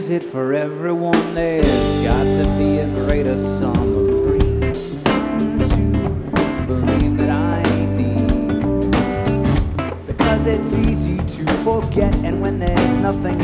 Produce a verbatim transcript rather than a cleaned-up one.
is it for everyone? There's got to be a greater sum of reasons to believe that I need. Because it's easy to forget, and when there's nothing